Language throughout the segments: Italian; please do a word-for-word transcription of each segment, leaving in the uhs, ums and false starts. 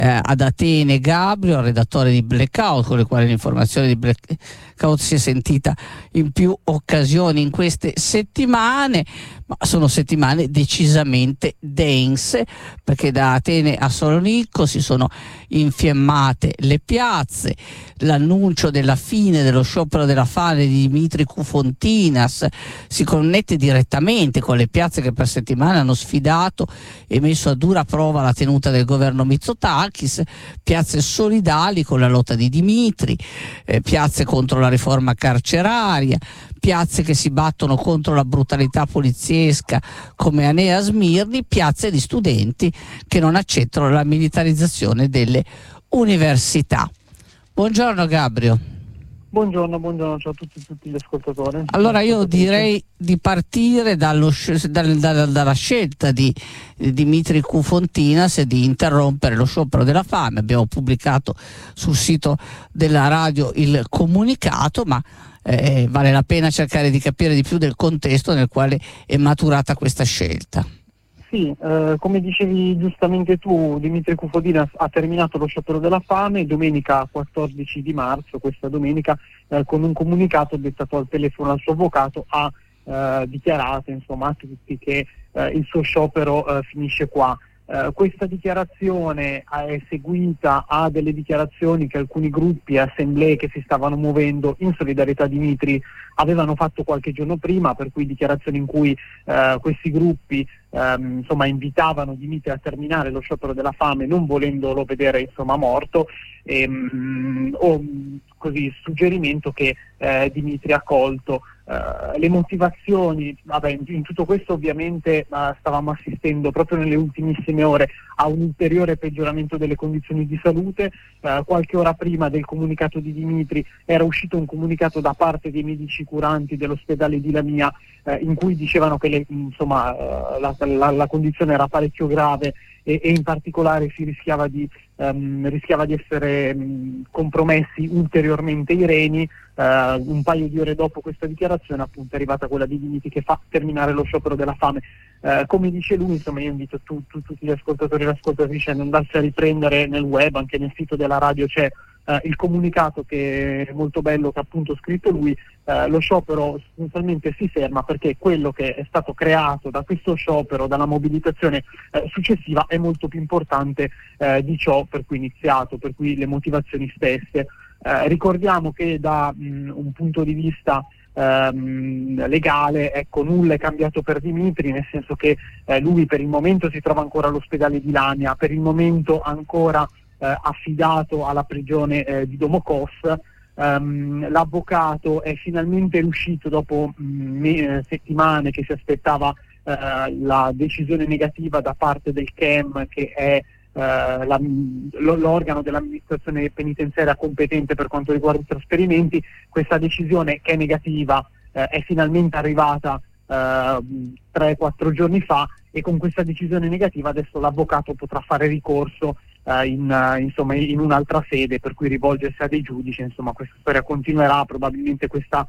eh, ad Atene Gabrio, redattore di Blackout, con il quale l'informazione di Blackout si è sentita in più occasioni in queste settimane, ma sono settimane decisamente dense, perché da Atene a Salonicco si sono infiammate le piazze. L'annuncio della fine dello sciopero della fame di Dimitri Koufontinas si connette direttamente con le piazze che per settimane hanno sfidato e messo a dura prova la tenuta del governo Mitsotakis, piazze solidali con la lotta di Dimitri, eh, piazze contro la riforma carceraria, piazze che si battono contro la brutalità poliziesca come Anea Smirni, piazze di studenti che non accettano la militarizzazione delle università. Buongiorno Gabrio. Buongiorno, buongiorno, ciao a tutti, tutti gli ascoltatori. Allora io direi di partire dallo, dal, dal, dalla scelta di, di Dimitri Koufontinas e di interrompere lo sciopero della fame. Abbiamo pubblicato sul sito della radio il comunicato, ma eh, vale la pena cercare di capire di più del contesto nel quale è maturata questa scelta. Sì, eh, come dicevi giustamente tu, Dimitri Koufontinas ha terminato lo sciopero della fame domenica quattordici di marzo, questa domenica, eh, con un comunicato dettato al telefono al suo avvocato, ha eh, dichiarato insomma a tutti che eh, il suo sciopero eh, finisce qua. Uh, questa dichiarazione è seguita a delle dichiarazioni che alcuni gruppi e assemblee che si stavano muovendo in solidarietà di Dimitri avevano fatto qualche giorno prima, per cui dichiarazioni in cui uh, questi gruppi um, insomma invitavano Dimitri a terminare lo sciopero della fame non volendolo vedere insomma morto, e, um, o così suggerimento che uh, Dimitri ha colto. Uh, le motivazioni, vabbè, in, in tutto questo ovviamente uh, stavamo assistendo proprio nelle ultimissime ore a un ulteriore peggioramento delle condizioni di salute. Uh, qualche ora prima del comunicato di Dimitri era uscito un comunicato da parte dei medici curanti dell'ospedale di Lamia uh, in cui dicevano che le, insomma, uh, la, la, la condizione era parecchio grave e, e in particolare si rischiava di, um, rischiava di essere um, compromessi ulteriormente i reni. Uh, un paio di ore dopo questa dichiarazione appunto è arrivata quella di Dimitri che fa terminare lo sciopero della fame. Uh, come dice lui, insomma, io invito tu, tu, tutti gli ascoltatori e le ascoltatrici a andarsi a riprendere nel web, anche nel sito della radio c'è uh, il comunicato che è molto bello, che ha appunto scritto lui. Uh, lo sciopero sostanzialmente si ferma perché quello che è stato creato da questo sciopero, dalla mobilitazione uh, successiva, è molto più importante uh, di ciò per cui è iniziato, per cui le motivazioni stesse. Eh, ricordiamo che da mh, un punto di vista ehm, legale, ecco, nulla è cambiato per Dimitri, nel senso che eh, lui per il momento si trova ancora all'ospedale di Lamia, per il momento ancora eh, affidato alla prigione eh, di Domokos. Um, l'avvocato è finalmente riuscito dopo mh, settimane che si aspettava eh, la decisione negativa da parte del C E M, che è Uh, la, l'organo dell'amministrazione penitenziaria competente per quanto riguarda i trasferimenti. Questa decisione, che è negativa, uh, è finalmente arrivata uh, tre quattro giorni fa, e con questa decisione negativa adesso l'avvocato potrà fare ricorso uh, in, uh, insomma, in un'altra sede, per cui rivolgersi a dei giudici. Insomma, questa storia continuerà, probabilmente questa,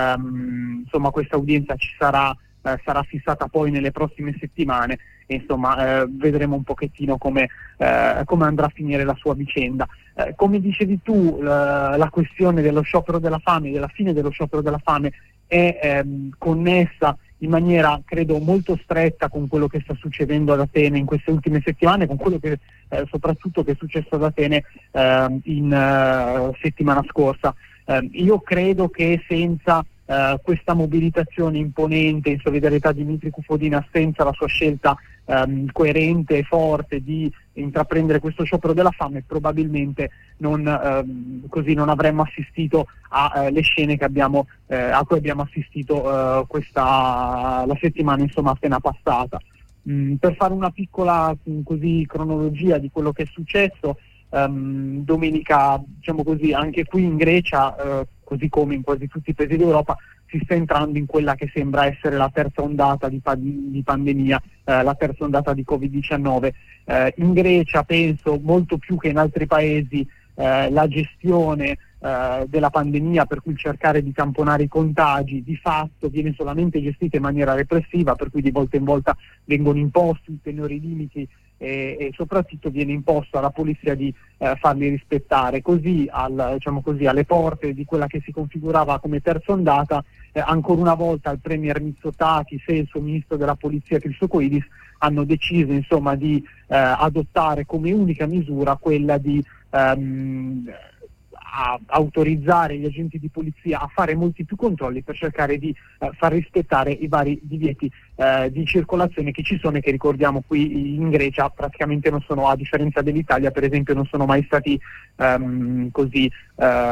um, insomma, questa udienza ci sarà, uh, sarà fissata poi nelle prossime settimane. Insomma, eh, vedremo un pochettino come, eh, come andrà a finire la sua vicenda. Eh, come dicevi tu, la, la questione dello sciopero della fame, della fine dello sciopero della fame, è ehm, connessa in maniera, credo, molto stretta con quello che sta succedendo ad Atene in queste ultime settimane, con quello che eh, soprattutto che è successo ad Atene eh, in uh, settimana scorsa. Eh, io credo che senza Uh, questa mobilitazione imponente in solidarietà di Dimitri Koufontinas, senza la sua scelta um, coerente e forte di intraprendere questo sciopero della fame, probabilmente non, uh, così non avremmo assistito alle uh, scene che abbiamo, uh, a cui abbiamo assistito uh, questa, la settimana insomma appena passata. Mm, per fare una piccola um, così cronologia di quello che è successo, um, domenica, diciamo così, anche qui in Grecia, uh, così come in quasi tutti i paesi d'Europa, si sta entrando in quella che sembra essere la terza ondata di, pa- di pandemia, eh, la terza ondata di covid diciannove. Eh, in Grecia, penso, molto più che in altri paesi, eh, la gestione eh, della pandemia, per cui cercare di tamponare i contagi, di fatto viene solamente gestita in maniera repressiva, per cui di volta in volta vengono imposti ulteriori limiti e, e soprattutto viene imposto alla polizia di eh, farli rispettare. Così, al, diciamo così, alle porte di quella che si configurava come terza ondata, eh, ancora una volta il premier Mitsotakis e il suo ministro della polizia Christocoidis hanno deciso insomma di eh, adottare come unica misura quella di ehm, a autorizzare gli agenti di polizia a fare molti più controlli per cercare di eh, far rispettare i vari divieti eh, di circolazione che ci sono e che, ricordiamo, qui in Grecia praticamente non sono, a differenza dell'Italia per esempio, non sono mai stati ehm, così eh,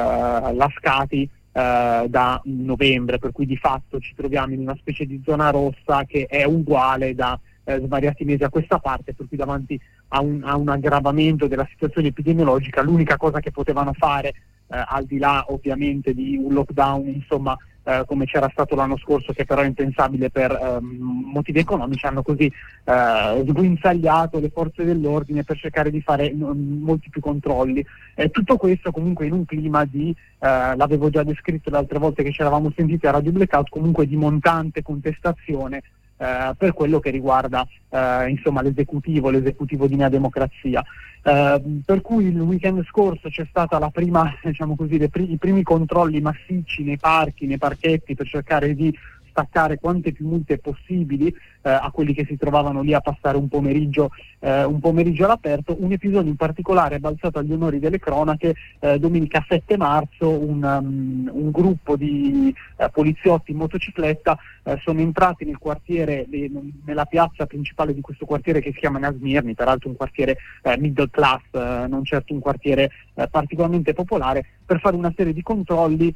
lascati eh, da novembre, per cui di fatto ci troviamo in una specie di zona rossa che è uguale da eh, svariati mesi a questa parte, per cui davanti a un, a un aggravamento della situazione epidemiologica l'unica cosa che potevano fare, eh, al di là ovviamente di un lockdown insomma eh, come c'era stato l'anno scorso, che però è impensabile per eh, motivi economici, hanno così eh, sguinzagliato le forze dell'ordine per cercare di fare n- molti più controlli. Eh, tutto questo comunque in un clima di, eh, l'avevo già descritto le altre volte che ci eravamo sentiti a Radio Blackout, comunque di montante contestazione Eh, per quello che riguarda eh, insomma l'esecutivo, l'esecutivo di Nea Democrazia. Eh, per cui il weekend scorso c'è stata la prima, diciamo così, le pri- i primi controlli massicci nei parchi, nei parchetti, per cercare di staccare quante più multe possibili eh, a quelli che si trovavano lì a passare un pomeriggio, eh, un pomeriggio all'aperto. Un episodio in particolare è balzato agli onori delle cronache. Eh, domenica sette marzo un, um, un gruppo di eh, poliziotti in motocicletta eh, sono entrati nel quartiere, de, nella piazza principale di questo quartiere che si chiama Nea Smirni, peraltro un quartiere eh, middle class, eh, non certo un quartiere eh, particolarmente popolare, per fare una serie di controlli.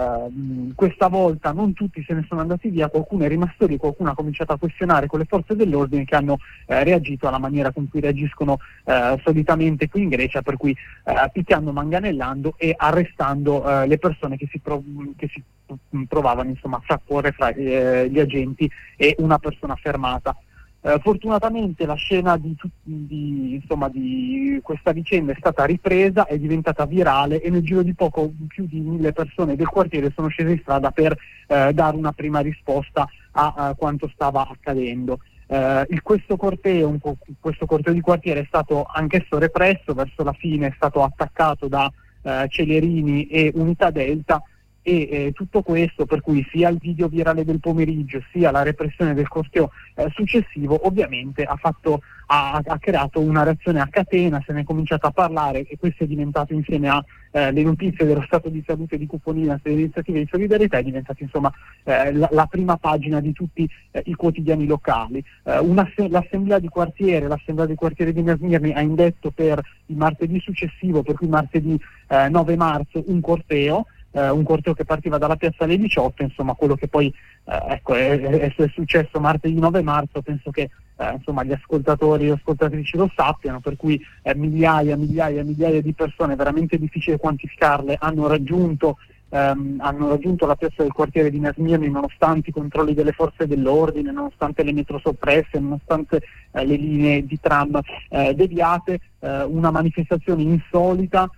Uh, questa volta non tutti se ne sono andati via, qualcuno è rimasto lì, qualcuno ha cominciato a questionare con le forze dell'ordine, che hanno uh, reagito alla maniera con cui reagiscono uh, solitamente qui in Grecia, per cui uh, picchiando, manganellando e arrestando uh, le persone che si, prov- che si provavano insomma a frapporre fra uh, gli agenti e una persona fermata. Uh, fortunatamente la scena di, di, insomma, di questa vicenda è stata ripresa, è diventata virale e nel giro di poco più di mille persone del quartiere sono scese in strada per uh, dare una prima risposta a, a quanto stava accadendo. Uh, il, questo, corteo, un po', questo corteo di quartiere è stato anch'esso represso, verso la fine è stato attaccato da uh, Celerini e Unità Delta. E eh, tutto questo, per cui sia il video virale del pomeriggio sia la repressione del corteo eh, successivo, ovviamente ha fatto ha, ha creato una reazione a catena, se ne è cominciato a parlare, e questo è diventato, insieme a eh, le notizie dello stato di salute di Kufoninas e le iniziative di solidarietà, è diventato insomma eh, la, la prima pagina di tutti eh, i quotidiani locali. Eh, una, l'assemblea di quartiere, l'assemblea di quartiere di Nea Smirni ha indetto per il martedì successivo, per cui martedì eh, nove marzo, un corteo. Uh, un corteo che partiva dalla piazza alle diciotto, insomma quello che poi uh, ecco, è, è, è successo martedì nove marzo, penso che uh, insomma gli ascoltatori e ascoltatrici lo sappiano, per cui uh, migliaia, migliaia, migliaia di persone, veramente difficile quantificarle, hanno raggiunto um, hanno raggiunto la piazza del quartiere di Nea Smirni nonostante i controlli delle forze dell'ordine, nonostante le metro soppresse, nonostante uh, le linee di tram uh, deviate, uh, una manifestazione insolita.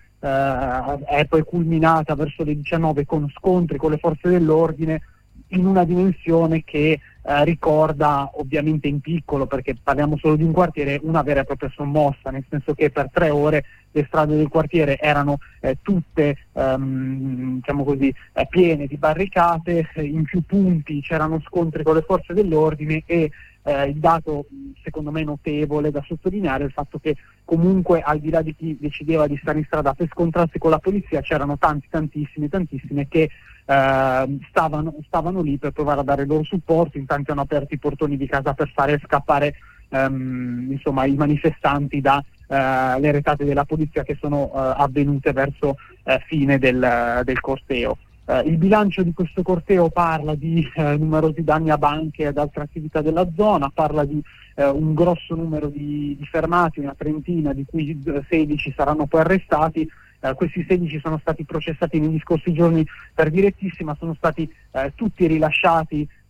Uh, è poi culminata verso le diciannove con scontri con le forze dell'ordine in una dimensione che uh, ricorda, ovviamente in piccolo perché parliamo solo di un quartiere, una vera e propria sommossa, nel senso che per tre ore le strade del quartiere erano eh, tutte um, diciamo così eh, piene di barricate, eh, in più punti c'erano scontri con le forze dell'ordine e Eh, il dato secondo me notevole da sottolineare è il fatto che comunque, al di là di chi decideva di stare in strada per scontrarsi con la polizia, c'erano tanti tantissimi tantissime che eh, stavano, stavano lì per provare a dare il loro supporto. Intanto hanno aperto i portoni di casa per fare scappare ehm, insomma i manifestanti da eh, le retate della polizia che sono eh, avvenute verso eh, fine del, del corteo. Uh, il bilancio di questo corteo parla di uh, numerosi danni a banche e ad altre attività della zona, parla di uh, un grosso numero di, di fermati, una trentina, di cui sedici saranno poi arrestati. Uh, questi sedici sono stati processati negli scorsi giorni per direttissima, sono stati uh, tutti rilasciati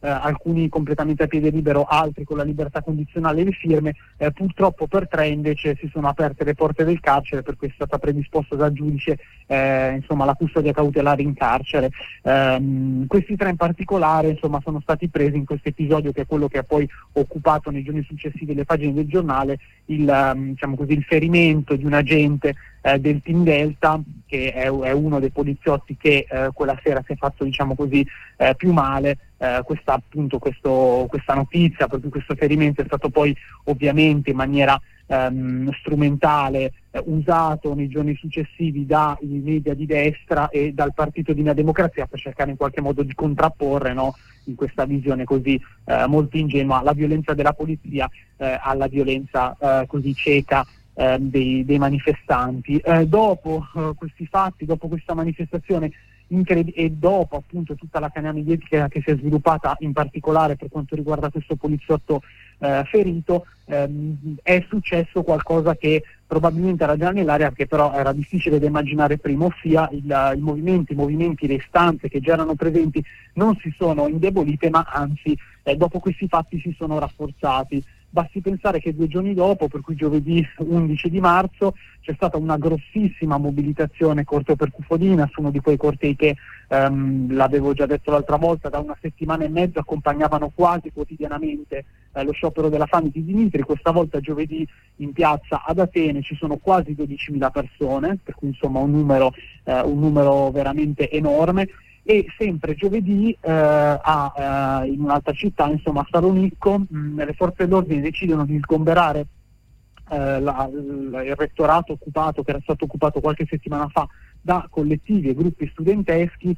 eh, alcuni completamente a piede libero, altri con la libertà condizionale e le firme. Eh, purtroppo per tre invece si sono aperte le porte del carcere, per cui è stata predisposta dal giudice eh, insomma, la custodia cautelare in carcere. Eh, questi tre in particolare insomma, sono stati presi in questo episodio, che è quello che ha poi occupato nei giorni successivi le pagine del giornale, il, um, diciamo così, il ferimento di un agente eh, del Team Delta, che è, è uno dei poliziotti che eh, quella sera si è fatto, diciamo così, eh, più male. Eh, questa, appunto, questo, questa notizia, per cui questo ferimento è stato poi ovviamente in maniera ehm, strumentale eh, usato nei giorni successivi dai media di destra e dal partito di Mia Democrazia per cercare in qualche modo di contrapporre, no, in questa visione così eh, molto ingenua, la violenza della polizia eh, alla violenza eh, così cieca eh, dei, dei manifestanti. Eh, dopo eh, questi fatti, dopo questa manifestazione Incred- e dopo appunto tutta la canea mediatica che si è sviluppata in particolare per quanto riguarda questo poliziotto eh, ferito, ehm, è successo qualcosa che probabilmente era già nell'area, che però era difficile da immaginare prima, ossia il, il movimento, i movimenti, le istanze che già erano presenti non si sono indebolite, ma anzi eh, dopo questi fatti si sono rafforzati. Basti pensare che due giorni dopo, per cui giovedì undici di marzo, c'è stata una grossissima mobilitazione corteo per Cufodina, su uno di quei cortei che, ehm, l'avevo già detto l'altra volta, da una settimana e mezzo accompagnavano quasi quotidianamente eh, lo sciopero della fame di Dimitri. Questa volta giovedì in piazza ad Atene ci sono quasi dodicimila persone, per cui insomma un numero, eh, un numero veramente enorme. E sempre giovedì eh, a, eh, in un'altra città, insomma a Salonicco, mh, le forze dell'ordine decidono di sgomberare eh, la, la, il rettorato occupato, che era stato occupato qualche settimana fa da collettivi e gruppi studenteschi.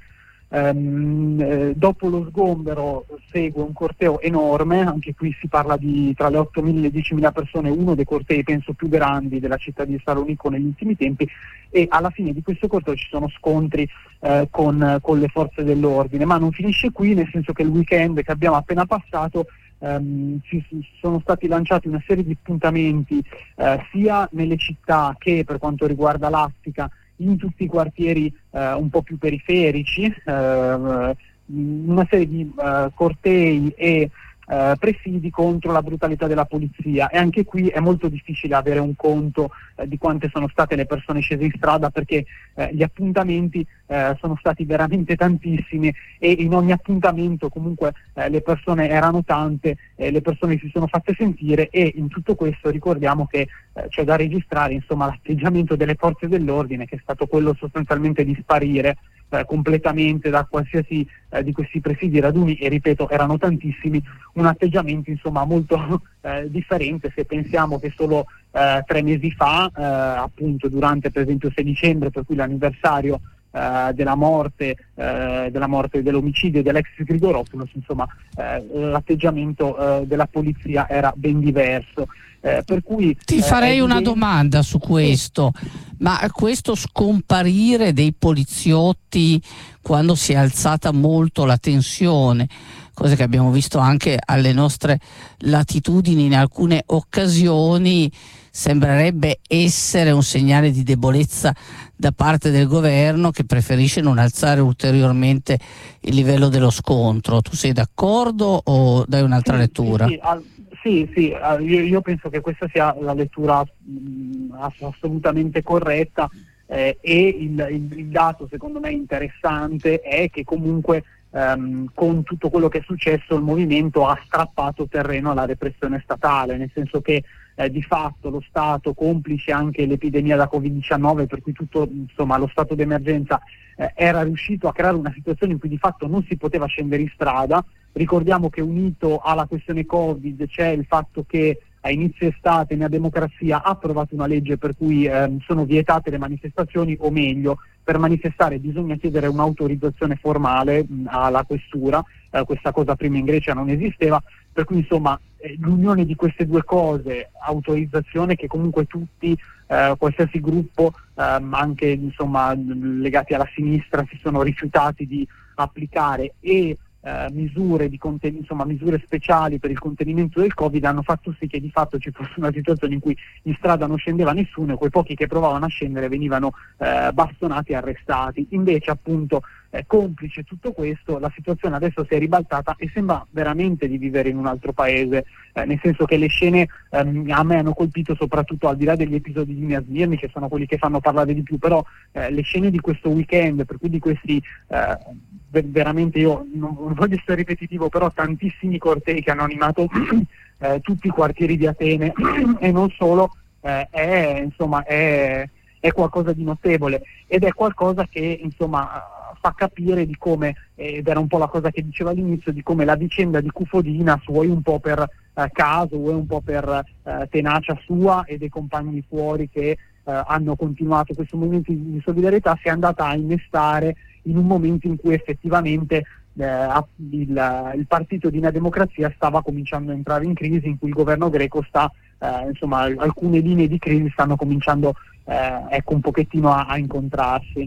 Ehm, eh, dopo lo sgombero segue un corteo enorme, anche qui si parla di tra le ottomila e le diecimila persone, uno dei cortei penso più grandi della città di Salonicco negli ultimi tempi, e alla fine di questo corteo ci sono scontri eh, con, con le forze dell'ordine. Ma non finisce qui, nel senso che il weekend che abbiamo appena passato ehm, ci sono stati lanciati una serie di appuntamenti eh, sia nelle città che, per quanto riguarda l'Attica, in tutti i quartieri eh, un po' più periferici, eh, una serie di eh, cortei e eh, presidi contro la brutalità della polizia. E anche qui è molto difficile avere un conto eh, di quante sono state le persone scese in strada, perché eh, gli appuntamenti eh, sono stati veramente tantissimi, e in ogni appuntamento comunque eh, le persone erano tante, eh, le persone si sono fatte sentire. E in tutto questo ricordiamo che eh, c'è da registrare insomma l'atteggiamento delle forze dell'ordine, che è stato quello sostanzialmente di sparire eh, completamente da qualsiasi eh, di questi presidi raduni, e ripeto erano tantissimi, un atteggiamento insomma molto eh, differente se pensiamo che solo eh, tre mesi fa, eh, appunto durante per esempio il sei dicembre, per cui l'anniversario Uh, della morte, uh, della morte dell'omicidio dell'ex Grigoropoulos, insomma uh, l'atteggiamento uh, della polizia era ben diverso. Uh, per cui ti uh, farei una evidente... domanda su questo, ma questo scomparire dei poliziotti quando si è alzata molto la tensione, cosa che abbiamo visto anche alle nostre latitudini in alcune occasioni, sembrerebbe essere un segnale di debolezza da parte del governo, che preferisce non alzare ulteriormente il livello dello scontro. Tu sei d'accordo o dai un'altra sì, lettura? Sì, sì, al, sì, sì io, io penso che questa sia la lettura mh, assolutamente corretta, eh, e il, il, il dato secondo me interessante è che comunque Um, con tutto quello che è successo il movimento ha strappato terreno alla repressione statale, nel senso che eh, di fatto lo Stato, complice anche l'epidemia da covid diciannove, per cui tutto insomma lo stato d'emergenza eh, era riuscito a creare una situazione in cui di fatto non si poteva scendere in strada. Ricordiamo che unito alla questione Covid c'è il fatto che a inizio estate Mia Democrazia ha approvato una legge per cui ehm, sono vietate le manifestazioni, o meglio, per manifestare bisogna chiedere un'autorizzazione formale mh, alla questura. Eh, questa cosa prima in Grecia non esisteva, per cui insomma eh, l'unione di queste due cose, autorizzazione che comunque tutti, eh, qualsiasi gruppo, ehm, anche insomma legati alla sinistra, si sono rifiutati di applicare, e eh, misure di conten- insomma misure speciali per il contenimento del Covid hanno fatto sì che di fatto ci fosse una situazione in cui in strada non scendeva nessuno e quei pochi che provavano a scendere venivano eh, bastonati e arrestati. Invece appunto eh, complice tutto questo, la situazione adesso si è ribaltata e sembra veramente di vivere in un altro paese, eh, nel senso che le scene ehm, a me hanno colpito soprattutto, al di là degli episodi di Mia Smirni che sono quelli che fanno parlare di più, però eh, le scene di questo weekend, per cui di questi eh, veramente, io non, non voglio essere ripetitivo, però tantissimi cortei che hanno animato eh, tutti i quartieri di Atene e non solo, eh, è insomma è, è qualcosa di notevole ed è qualcosa che insomma fa capire di come, ed era un po' la cosa che dicevo all'inizio, di come la vicenda di Kufodinas, vuoi un po' per eh, caso, vuoi un po' per eh, tenacia sua e dei compagni fuori che eh, hanno continuato questo movimento di solidarietà, si è andata a innestare in un momento in cui effettivamente eh, il, il partito di Nea Democrazia stava cominciando a entrare in crisi, in cui il governo greco sta, eh, insomma, alcune linee di crisi stanno cominciando eh, ecco un pochettino a, a incontrarsi.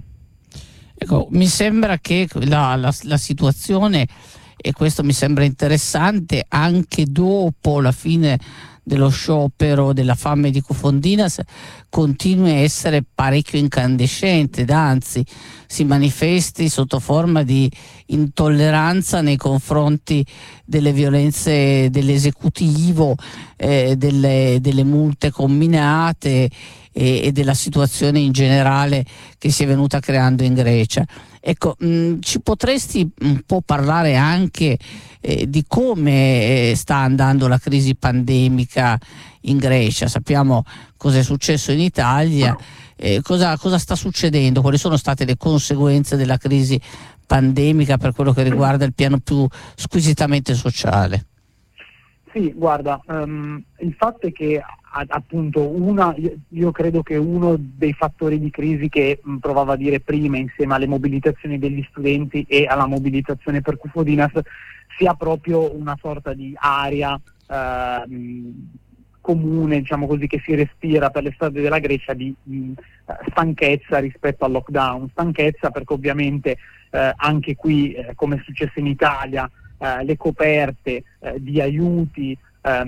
Ecco, mi sembra che la, la, la situazione, e questo mi sembra interessante, anche dopo la fine dello sciopero della fame di Kufodinas continui a essere parecchio incandescente, ed anzi si manifesti sotto forma di intolleranza nei confronti delle violenze dell'esecutivo, eh, delle, delle multe comminate e, e della situazione in generale che si è venuta creando in Grecia. Ecco, mh, ci potresti un po' parlare anche eh, di come eh, sta andando la crisi pandemica in Grecia? Sappiamo cosa è successo in Italia, eh, cosa, cosa sta succedendo, quali sono state le conseguenze della crisi pandemica per quello che riguarda il piano più squisitamente sociale? Sì, guarda, um, il fatto è che appunto una, io, io credo che uno dei fattori di crisi che mh, provavo a dire prima, insieme alle mobilitazioni degli studenti e alla mobilitazione per Kufodinas, sia proprio una sorta di aria uh, comune, diciamo così, che si respira per le strade della Grecia di mh, stanchezza rispetto al lockdown, stanchezza perché ovviamente uh, anche qui, eh, come è successo in Italia, uh, le coperte uh, di aiuti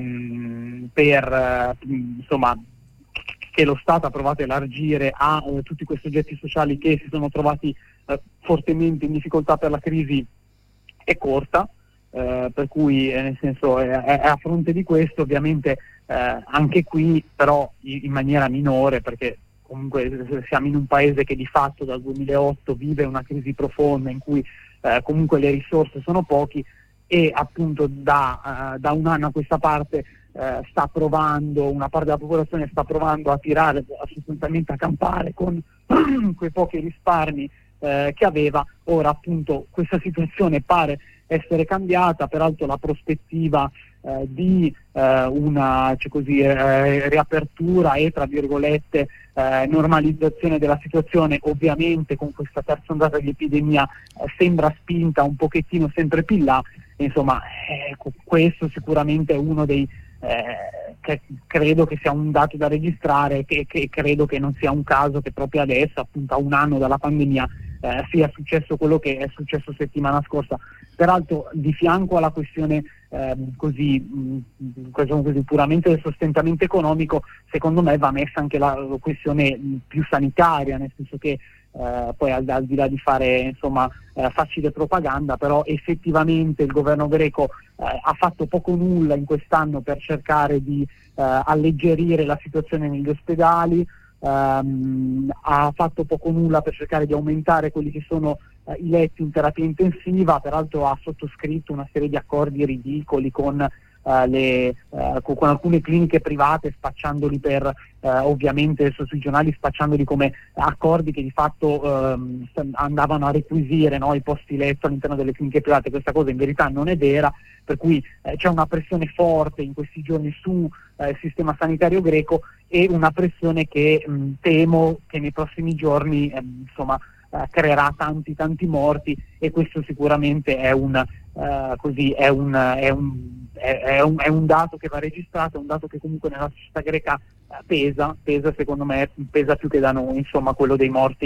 Um, per uh, insomma che lo Stato ha provato a elargire a uh, tutti quei soggetti sociali che si sono trovati uh, fortemente in difficoltà per la crisi è corta, uh, per cui eh, nel senso è, è a fronte di questo ovviamente uh, anche qui però in, in maniera minore, perché comunque siamo in un paese che di fatto dal duemilaotto vive una crisi profonda in cui uh, comunque le risorse sono pochi, e appunto da, uh, da un anno a questa parte uh, sta provando, una parte della popolazione sta provando a tirare, sostanzialmente a campare con quei pochi risparmi uh, che aveva. Ora appunto questa situazione pare essere cambiata, peraltro la prospettiva uh, di uh, una cioè così, uh, riapertura e tra virgolette uh, normalizzazione della situazione, ovviamente con questa terza ondata di epidemia uh, sembra spinta un pochettino sempre più in là. Insomma, eh, questo sicuramente è uno dei eh, che credo che sia un dato da registrare, che, che credo che non sia un caso che proprio adesso, appunto a un anno dalla pandemia, eh, sia successo quello che è successo settimana scorsa. Peraltro di fianco alla questione eh, così, mh, così puramente del sostentamento economico, secondo me va messa anche la, la questione mh, più sanitaria, nel senso che Uh, poi al, al di là di fare insomma uh, facile propaganda, però effettivamente il governo greco uh, ha fatto poco nulla in quest'anno per cercare di uh, alleggerire la situazione negli ospedali, um, ha fatto poco nulla per cercare di aumentare quelli che sono uh, i letti in terapia intensiva, peraltro ha sottoscritto una serie di accordi ridicoli con Uh, le, uh, con, con alcune cliniche private, spacciandoli per uh, ovviamente su, sui giornali spacciandoli come accordi che di fatto um, andavano a requisire, no, i posti letto all'interno delle cliniche private. Questa cosa in verità non è vera, per cui uh, c'è una pressione forte in questi giorni su uh, il sistema sanitario greco e una pressione che mh, temo che nei prossimi giorni eh, insomma Uh, creerà tanti tanti morti, e questo sicuramente è un uh, così è un, è, un, è, è, un, è un dato che va registrato, è un dato che comunque nella società greca uh, pesa, pesa secondo me, pesa più che da noi, insomma quello dei morti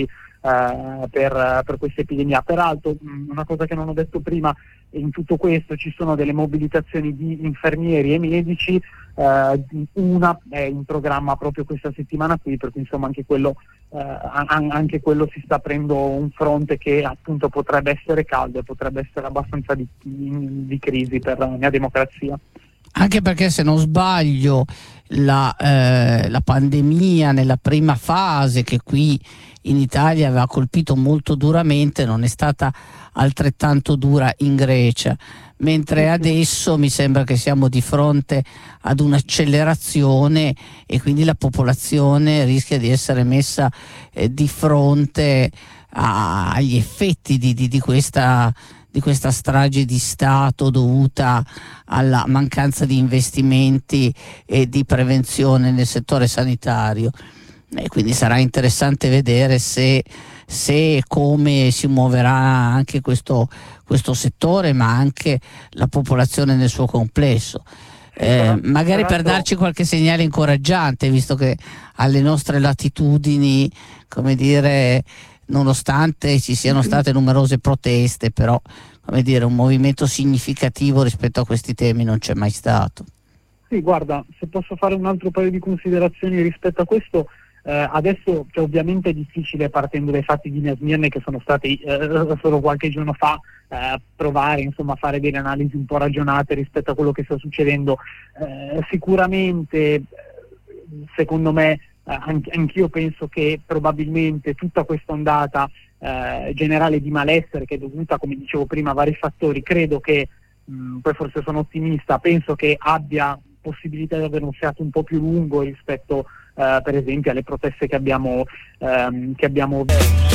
eh, per, per questa epidemia. Peraltro, mh, una cosa che non ho detto prima, in tutto questo ci sono delle mobilitazioni di infermieri e medici, eh, una è in programma proprio questa settimana qui, per cui insomma anche quello, eh, an- anche quello si sta aprendo un fronte che appunto potrebbe essere caldo e potrebbe essere abbastanza di, di, di crisi per la mia democrazia. Anche perché, se non sbaglio, la, eh, la pandemia nella prima fase, che qui in Italia aveva colpito molto duramente, non è stata altrettanto dura in Grecia, mentre adesso mi sembra che siamo di fronte ad un'accelerazione e quindi la popolazione rischia di essere messa eh, di fronte a, agli effetti di, di, di questa di questa strage di Stato dovuta alla mancanza di investimenti e di prevenzione nel settore sanitario. E quindi sarà interessante vedere se, se e come si muoverà anche questo, questo settore, ma anche la popolazione nel suo complesso. Eh, magari per darci qualche segnale incoraggiante, visto che alle nostre latitudini, come dire, nonostante ci siano state numerose proteste, però, come dire, un movimento significativo rispetto a questi temi non c'è mai stato. Sì, guarda, se posso fare un altro paio di considerazioni rispetto a questo, eh, adesso cioè, ovviamente è difficile, partendo dai fatti di Smirne che sono stati eh, solo qualche giorno fa, eh, provare insomma a fare delle analisi un po' ragionate rispetto a quello che sta succedendo. Eh, sicuramente, secondo me, Uh, anch- anch'io penso che probabilmente tutta questa ondata uh, generale di malessere, che è dovuta, come dicevo prima, a vari fattori, credo che, mh, poi forse sono ottimista, penso che abbia possibilità di avere un fiato un po' più lungo rispetto uh, per esempio alle proteste che abbiamo um, che abbiamo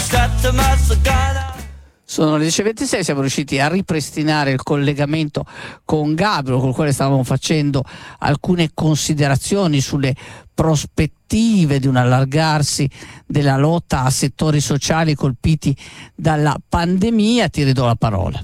Sono le dieci e ventisei, siamo riusciti a ripristinare il collegamento con Gabriel, con il quale stavamo facendo alcune considerazioni sulle prospettive di un allargarsi della lotta a settori sociali colpiti dalla pandemia. Ti ridò la parola.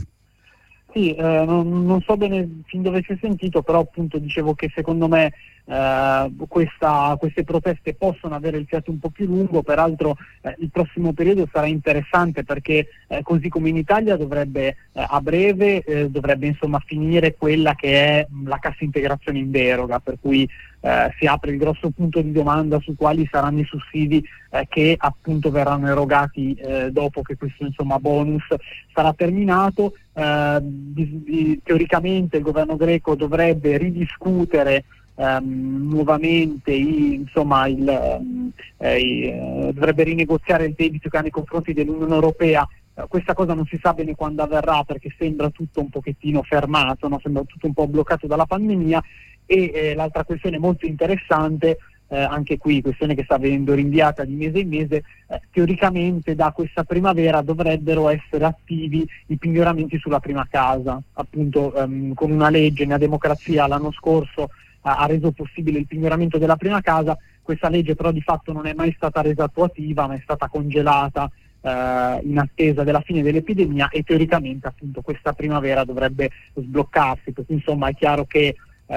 Sì, eh, non, non so bene fin dove si è sentito, però appunto dicevo che secondo me eh, questa, queste proteste possono avere il fiato un po' più lungo. Peraltro eh, il prossimo periodo sarà interessante perché eh, così come in Italia dovrebbe eh, a breve eh, dovrebbe insomma finire quella che è la cassa integrazione in deroga, per cui eh, si apre il grosso punto di domanda su quali saranno i sussidi eh, che appunto verranno erogati eh, dopo che questo insomma bonus sarà terminato. Eh, di, di, teoricamente il governo greco dovrebbe ridiscutere Um, nuovamente i, insomma il, um, eh, i, uh, dovrebbe rinegoziare il debito che ha nei confronti dell'Unione Europea. Uh, questa cosa non si sa bene quando avverrà perché sembra tutto un pochettino fermato, no? Sembra tutto un po' bloccato dalla pandemia. E eh, l'altra questione molto interessante, eh, anche qui questione che sta venendo rinviata di mese in mese, eh, teoricamente da questa primavera dovrebbero essere attivi i pignoramenti sulla prima casa, appunto um, con una legge Nea Democrazia l'anno scorso ha reso possibile il pignoramento della prima casa. Questa legge però di fatto non è mai stata resa attuativa, ma è stata congelata eh, in attesa della fine dell'epidemia e teoricamente appunto questa primavera dovrebbe sbloccarsi, perché insomma è chiaro che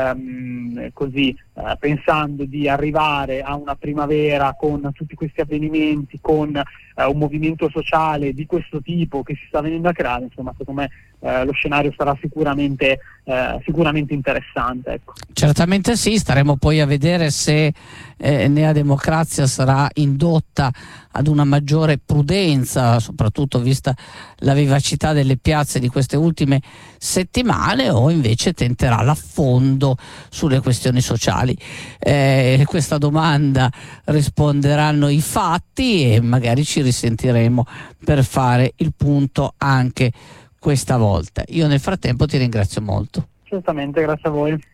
ehm, così eh, pensando di arrivare a una primavera con tutti questi avvenimenti, con eh, un movimento sociale di questo tipo che si sta venendo a creare, insomma secondo me eh, lo scenario sarà sicuramente Eh, sicuramente interessante, ecco. Certamente sì, staremo poi a vedere se eh, Nea Democrazia sarà indotta ad una maggiore prudenza, soprattutto vista la vivacità delle piazze di queste ultime settimane, o invece tenterà l'affondo sulle questioni sociali. Eh, questa domanda risponderanno i fatti e magari ci risentiremo per fare il punto anche questa volta. Io nel frattempo ti ringrazio molto. Certamente, grazie a voi.